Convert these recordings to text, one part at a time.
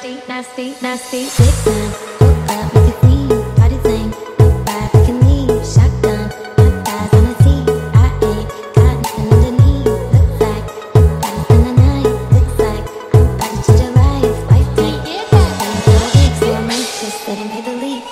nasty, nasty, nasty. Big time, hold up, make it clean. Party thing, no vibe, we can leave. Shotgun, my thighs on the tee. I ain't got nothing underneath. Looks like I'm about to spend the night. Looks like I'm about to change your life. Wife tight, been for a week, so I'm anxious. They didn't pay the leaks.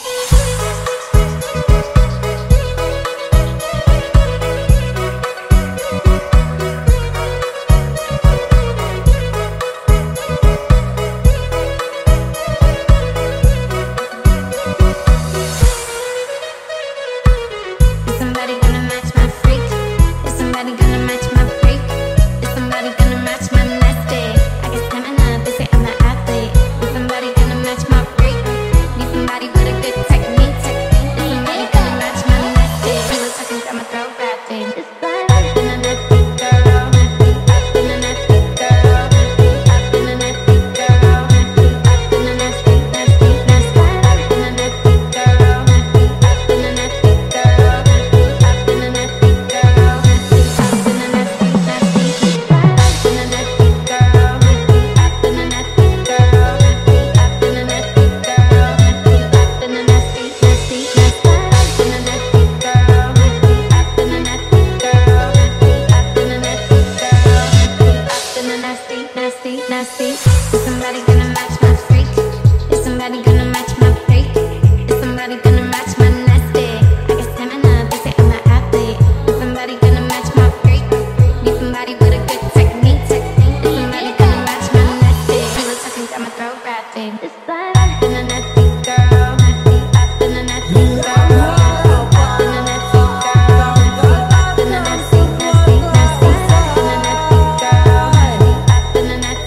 Nasty. Is somebody gonna match my freak? Is somebody gonna match my freak? Is somebody gonna match my nasty? I got stamina, they say I'm an athlete. Is somebody gonna match my freak? Need somebody with a good technique. Is somebody gonna match my nasty? He was talking, got my throat rapping. This side, I've been a nasty girl. I've been a nasty girl. I've been a nasty girl. I've been a nasty, nasty, nasty. I've been a nasty girl. I've been a nasty.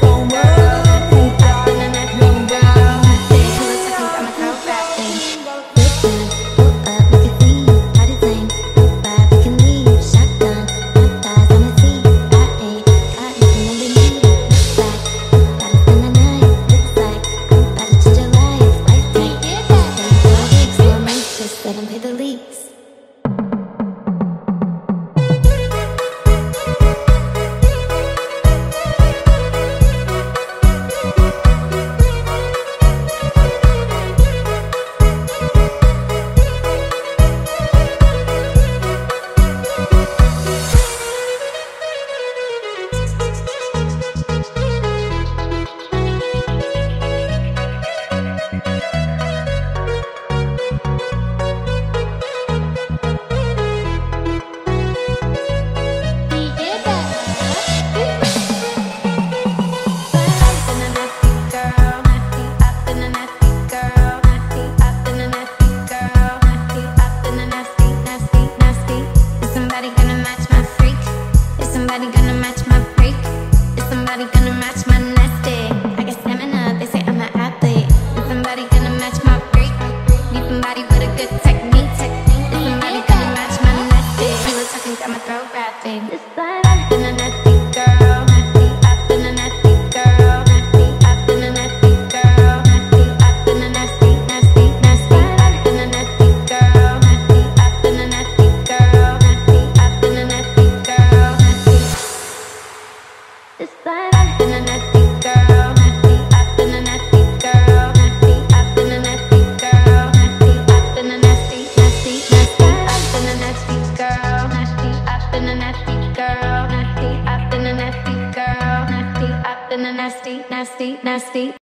Let him pay the leaks. Somebody gonna match my freak? Is somebody gonna match my nasty? I got stamina, they say I'm an athlete. Is somebody gonna match my freak? Need somebody with a good technique. Is somebody gonna match my nasty? He was talking, got my throat rapping. This side, I've been a nasty girl. I've been a nasty girl. I've been a nasty girl. I've been a nasty, nasty, nasty. I've been a nasty girl. I've been a nasty girl. I've been a nasty girl. This side, I've been a nasty girl. I've been a nasty girl. I've been a nasty girl. I've been a nasty, nasty, nasty. I've been a nasty girl. I've been a nasty girl. I've been a nasty girl. I've been a nasty, nasty, nasty.